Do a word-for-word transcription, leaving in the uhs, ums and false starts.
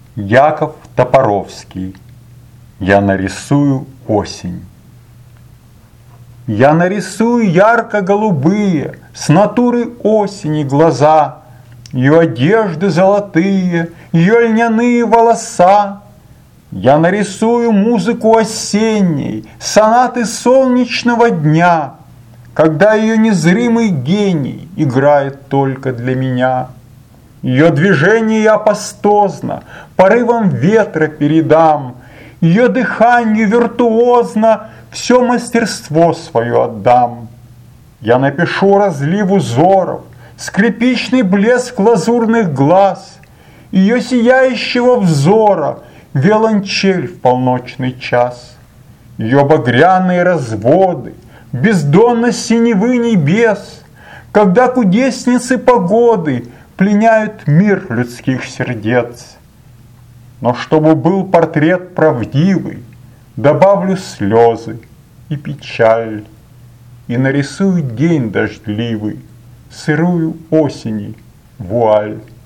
Яков Топоровский. Я нарисую осень. Я нарисую ярко-голубые с натуры осени глаза, ее одежды золотые, ее льняные волоса. Я нарисую музыку осенней, сонаты солнечного дня, когда ее незримый гений играет только для меня. Ее движение я апостозно порывом ветра передам, ее дыханию виртуозно все мастерство свое отдам. Я напишу разлив узоров, скрипичный блеск лазурных глаз, ее сияющего взора виолончель в полночный час. Ее багряные разводы, бездонность синевы небес, когда кудесницы погоды пленяют мир людских сердец. Но чтобы был портрет правдивый, добавлю слезы и печаль, и нарисую день дождливый, сырую осени вуаль.